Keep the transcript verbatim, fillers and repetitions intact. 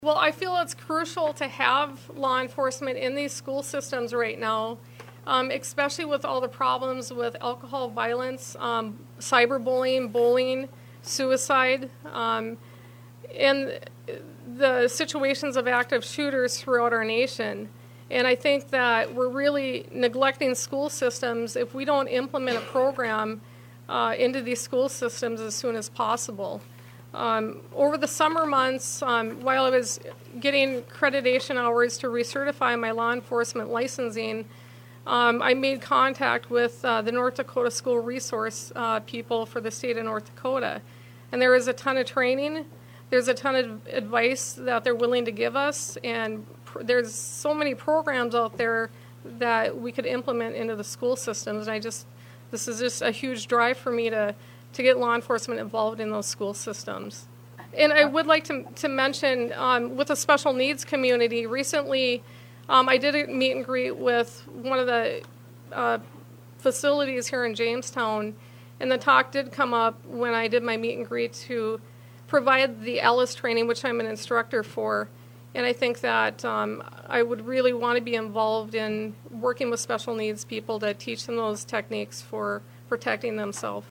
Well, I feel it's crucial to have law enforcement in these school systems right now, um, especially with all the problems with alcohol, violence, um, cyberbullying, bullying, suicide, um, and the situations of active shooters throughout our nation. And I think that we're really neglecting school systems if we don't implement a program uh, into these school systems as soon as possible. Um, over the summer months, um, while I was getting accreditation hours to recertify my law enforcement licensing, um, I made contact with uh, the North Dakota School Resource uh, people for the state of North Dakota. And there is a ton of training. There's a ton of advice that they're willing to give us. And pr- there's so many programs out there that we could implement into the school systems. And I just, this is just a huge drive for me to to get law enforcement involved in those school systems. And I would like to, to mention, um, with the special needs community, recently um, I did a meet and greet with one of the uh, facilities here in Jamestown, and the talk did come up when I did my meet and greet to provide the ALICE training, which I'm an instructor for. And I think that um, I would really want to be involved in working with special needs people to teach them those techniques for protecting themselves.